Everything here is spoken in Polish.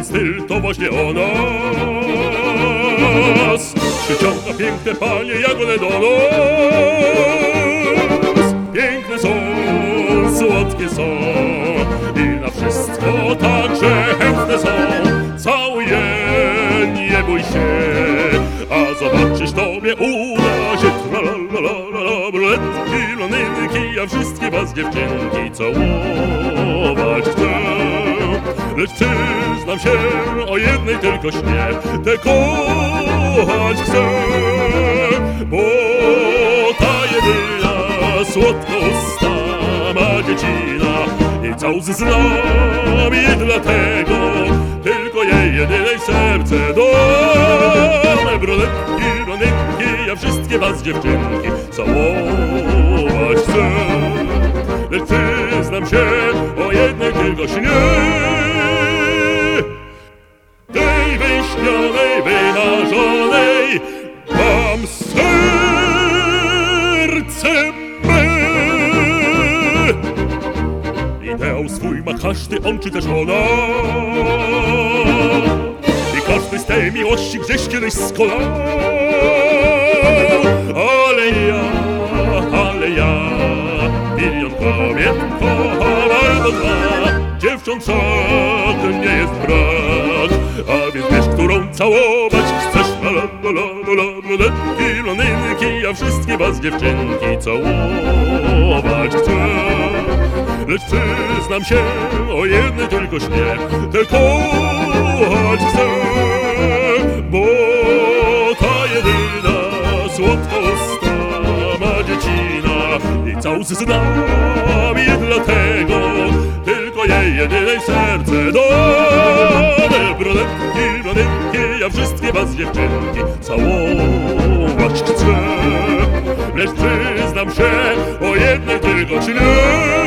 ten styl to właśnie o nas. Przyciąga piękne panie jak one do nas. Piękne są, słodkie są i na wszystko także chętne są. Całuj je, nie bój się, a zobaczysz, tobie uda się. Tra-la-la-la-la, brunetki, blondynki, ja wszystkie was dziewczynki całować chcę. Lecz przyznam się, o jednej tylko śnie, tę kochać chcę. Bo ta jedyna słodko usta ma dziecina i całą z nami, dlatego tylko jej jedynej serce dam. Brunetki, blondynki, ja wszystkie was dziewczynki całować chcę. Lecz przyznam się, o jednej tylko śnie, tej wyśnionej, wymarzonej mam serce me. Ideał swój ma każdy, on czy też ona, i każdy z tej miłości gdzieś kiedyś skonał. Ale ja milion kobiet kocham albo dwa, dziewcząt żaden nie jest brak. A więc wiesz, którą całować chcesz. Brunetki, blondynki, ja wszystkie was dziewczynki całować chcę. Lecz przyznam się, o jednej tylko śnie, tę kochać chcę. Bo ta jedyna słodka usta ma dziecina i całą z nami, dlatego tylko jej jedynej serce dam. Brunetki, blondynki, ja wszystkie was dziewczynki całować chcę. Lecz przyznam się, o jednej tylko śnie.